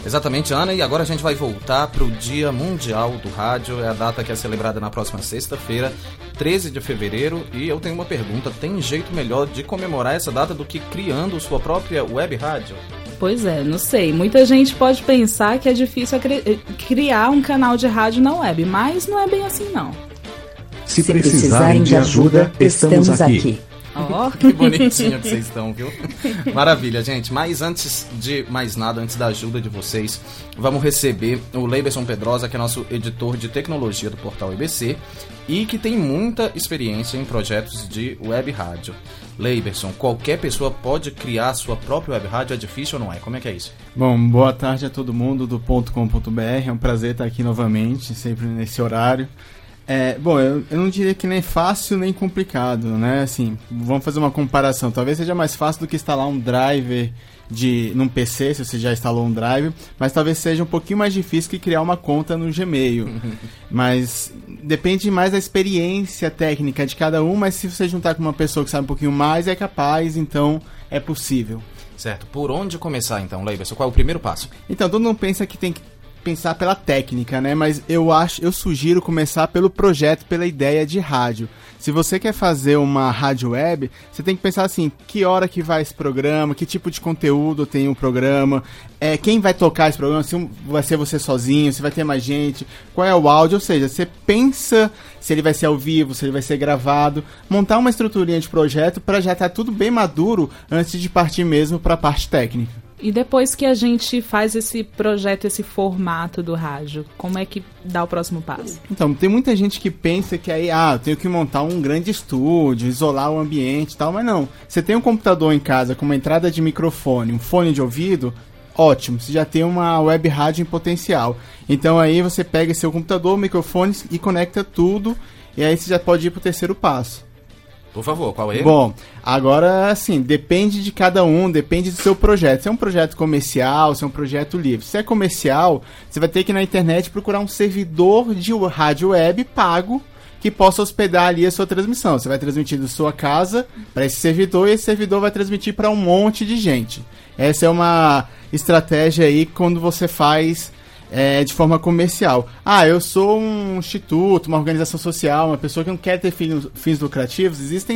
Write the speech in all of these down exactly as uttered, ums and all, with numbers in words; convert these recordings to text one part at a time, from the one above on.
Exatamente, Ana, e agora a gente vai voltar para o Dia Mundial do Rádio, é a data que é celebrada na próxima sexta-feira, treze de fevereiro, e eu tenho uma pergunta, tem jeito melhor de comemorar essa data do que criando sua própria web rádio? Pois é, não sei, muita gente pode pensar que é difícil criar um canal de rádio na web, mas não é bem assim não. Se precisarem de ajuda, estamos aqui. Oh, que bonitinho que vocês estão, viu? Maravilha, gente. Mas antes de mais nada, antes da ajuda de vocês, vamos receber o Leiberson Pedrosa, que é nosso editor de tecnologia do Portal E B C e que tem muita experiência em projetos de web rádio. Leiberson, qualquer pessoa pode criar a sua própria web rádio? É difícil ou não é? Como é que é isso? Bom, boa tarde a todo mundo do ponto com ponto b r. É um prazer estar aqui novamente, sempre nesse horário. É, bom, eu, eu não diria que nem fácil nem complicado, né? Assim, vamos fazer uma comparação. Talvez seja mais fácil do que instalar um driver de, num P C, se você já instalou um driver, mas talvez seja um pouquinho mais difícil que criar uma conta no Gmail. Mas depende mais da experiência técnica de cada um, mas se você juntar com uma pessoa que sabe um pouquinho mais, é capaz, então é possível. Certo. Por onde começar então, Leiberson? Qual é o primeiro passo? Então, todo mundo pensa que tem que pensar pela técnica, né? Mas eu acho, eu sugiro começar pelo projeto, pela ideia de rádio. Se você quer fazer uma rádio web, você tem que pensar assim, que hora que vai esse programa, que tipo de conteúdo tem o programa, é, quem vai tocar esse programa, se vai ser você sozinho, se vai ter mais gente, qual é o áudio, ou seja, você pensa se ele vai ser ao vivo, se ele vai ser gravado, montar uma estruturinha de projeto para já estar tudo bem maduro antes de partir mesmo para a parte técnica. E depois que a gente faz esse projeto, esse formato do rádio, como é que dá o próximo passo? Então, tem muita gente que pensa que aí, ah, eu tenho que montar um grande estúdio, isolar o ambiente e tal, mas não. Você tem um computador em casa com uma entrada de microfone, um fone de ouvido, ótimo, você já tem uma web rádio em potencial. Então aí você pega seu computador, microfone e conecta tudo, e aí você já pode ir para o terceiro passo. Por favor, qual é? Bom, agora, assim, depende de cada um, depende do seu projeto. Se é um projeto comercial, se é um projeto livre. Se é comercial, você vai ter que ir na internet procurar um servidor de rádio web pago que possa hospedar ali a sua transmissão. Você vai transmitir da sua casa para esse servidor e esse servidor vai transmitir para um monte de gente. Essa é uma estratégia aí quando você faz... É, de forma comercial. Ah, eu sou um instituto, uma organização social, uma pessoa que não quer ter fins, fins lucrativos. Existem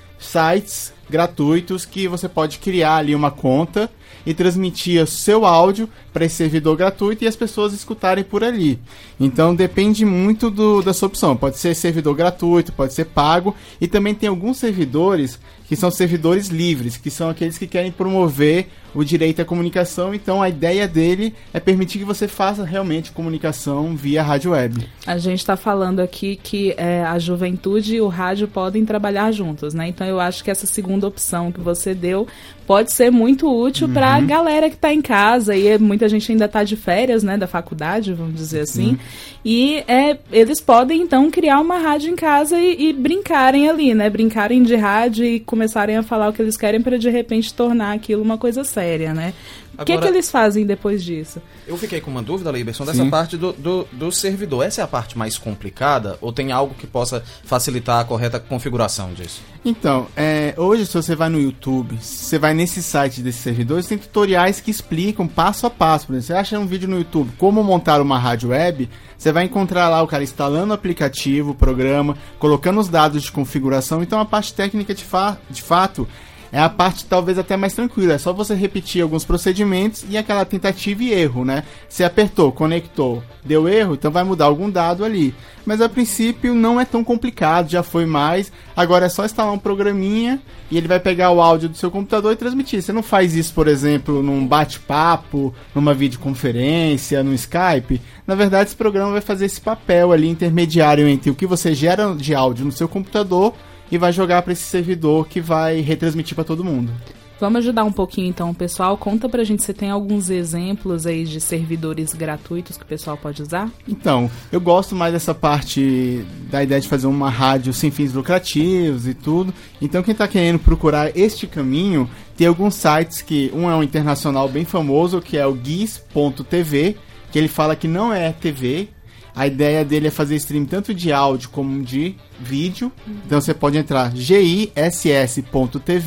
sites gratuitos que você pode criar ali uma conta e transmitir o seu áudio para esse servidor gratuito e as pessoas escutarem por ali. Então depende muito do, da sua opção. Pode ser servidor gratuito, pode ser pago, e também tem alguns servidores que são servidores livres, que são aqueles que querem promover o direito à comunicação. Então a ideia dele é permitir que você faça realmente comunicação via rádio web. A gente está falando aqui que é, a juventude e o rádio podem trabalhar juntos, né? Então eu acho que essa segunda opção que você deu pode ser muito útil uhum. para a galera que está em casa, e muita gente ainda está de férias, né, da faculdade, vamos dizer assim, uhum. e é, eles podem então criar uma rádio em casa e, e brincarem ali, né, brincarem de rádio e começarem a falar o que eles querem para de repente tornar aquilo uma coisa séria, né? O que, que eles fazem depois disso? Eu fiquei com uma dúvida, Leiberson, dessa Sim. parte do, do, do servidor. Essa é a parte mais complicada ou tem algo que possa facilitar a correta configuração disso? Então, é, hoje se você vai no YouTube, se você vai nesse site desses servidores, tem tutoriais que explicam passo a passo. Por exemplo, você acha um vídeo no YouTube como montar uma rádio web, você vai encontrar lá o cara instalando o aplicativo, o programa, colocando os dados de configuração. Então a parte técnica de, fa- de fato... é a parte talvez até mais tranquila, é só você repetir alguns procedimentos e aquela tentativa e erro, né? Você apertou, conectou, deu erro, então vai mudar algum dado ali. Mas a princípio não é tão complicado, já foi mais. Agora é só instalar um programinha e ele vai pegar o áudio do seu computador e transmitir. Você não faz isso, por exemplo, num bate-papo, numa videoconferência, no Skype. Na verdade, esse programa vai fazer esse papel ali intermediário entre o que você gera de áudio no seu computador e vai jogar para esse servidor que vai retransmitir para todo mundo. Vamos ajudar um pouquinho então, pessoal. Conta pra gente se tem alguns exemplos aí de servidores gratuitos que o pessoal pode usar. Então, eu gosto mais dessa parte da ideia de fazer uma rádio sem fins lucrativos e tudo. Então, quem tá querendo procurar este caminho, tem alguns sites que... Um é um internacional bem famoso, que é o giz ponto t v, que ele fala que não é T V. A ideia dele é fazer stream tanto de áudio como de vídeo. Então você pode entrar giss ponto t v,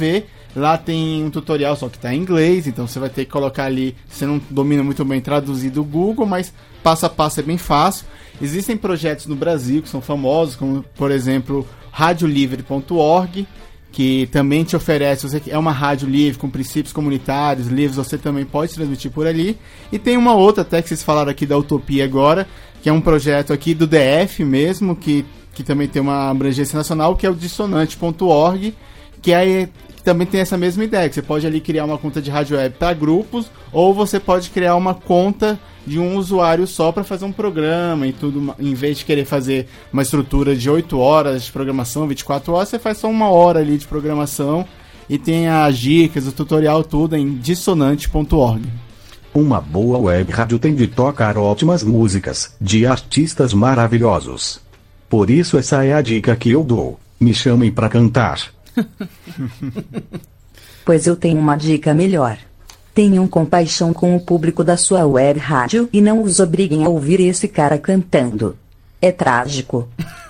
Lá tem um tutorial, só que está em inglês, então você vai ter que colocar ali, você não domina muito bem traduzir do Google, mas passo a passo é bem fácil. Existem projetos no Brasil que são famosos, como por exemplo, rádio livre ponto org, que também te oferece, você é uma rádio livre com princípios comunitários livres, você também pode transmitir por ali. E tem uma outra, até que vocês falaram aqui da Utopia agora, que é um projeto aqui do D F mesmo, que, que também tem uma abrangência nacional, que é o dissonante ponto org, que aí que também tem essa mesma ideia, que você pode ali criar uma conta de rádio web para grupos, ou você pode criar uma conta de um usuário só para fazer um programa e tudo, em vez de querer fazer uma estrutura de oito horas de programação, vinte e quatro horas, você faz só uma hora ali de programação e tem as dicas, o tutorial, tudo em dissonante ponto org. Uma boa web rádio tem de tocar ótimas músicas, de artistas maravilhosos. Por isso essa é a dica que eu dou, me chamem para cantar. Pois eu tenho uma dica melhor. Tenham compaixão com o público da sua web rádio e não os obriguem a ouvir esse cara cantando. É trágico.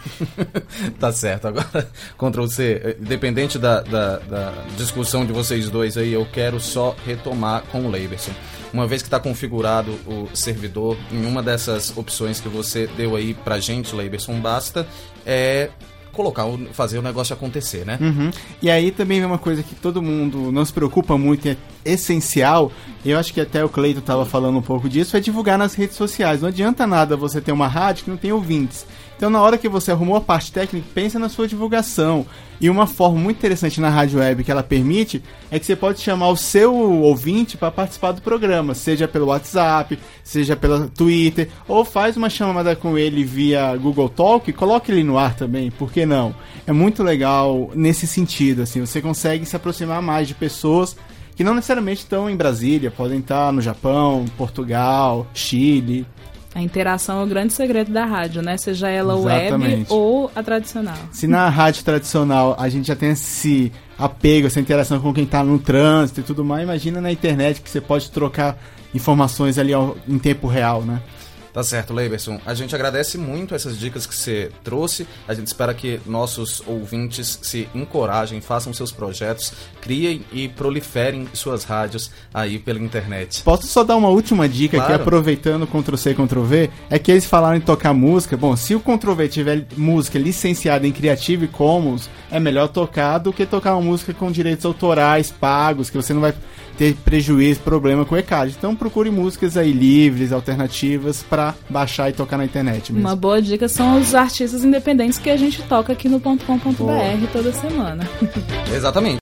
Tá certo. Agora, Ctrl C, independente da, da, da discussão de vocês dois aí, eu quero só retomar com o Leiberson. Uma vez que está configurado o servidor, em uma dessas opções que você deu aí pra gente, Leiberson, basta é colocar, fazer o negócio acontecer, né? Uhum. E aí também vem uma coisa que todo mundo não se preocupa muito, é essencial, eu acho que até o Cleiton estava falando um pouco disso, é divulgar nas redes sociais. Não adianta nada você ter uma rádio que não tem ouvintes. Então, na hora que você arrumou a parte técnica, pensa na sua divulgação. E uma forma muito interessante na rádio web que ela permite é que você pode chamar o seu ouvinte para participar do programa, seja pelo WhatsApp, seja pelo Twitter, ou faz uma chamada com ele via Google Talk e coloque ele no ar também, por que não? É muito legal nesse sentido, assim, você consegue se aproximar mais de pessoas que não necessariamente estão em Brasília, podem estar no Japão, Portugal, Chile. A interação é o grande segredo da rádio, né? Seja ela Exatamente. Web ou a tradicional. Se na rádio tradicional a gente já tem esse apego, essa interação com quem está no trânsito e tudo mais, imagina na internet que você pode trocar informações ali ao, em tempo real, né? Tá certo, Leiberson. A gente agradece muito essas dicas que você trouxe. A gente espera que nossos ouvintes se encorajem, façam seus projetos, criem e proliferem suas rádios aí pela internet. Posso só dar uma última dica Claro. aqui, aproveitando o Ctrl C e Ctrl V? É que eles falaram em tocar música. Bom, se o Ctrl V tiver música licenciada em Creative Commons, é melhor tocar do que tocar uma música com direitos autorais pagos, que você não vai ter prejuízo, problema com o E C A D. Então procure músicas aí livres, alternativas, para baixar e tocar na internet mesmo. Uma boa dica são os artistas independentes que a gente toca aqui no ponto com ponto b r toda semana. Exatamente.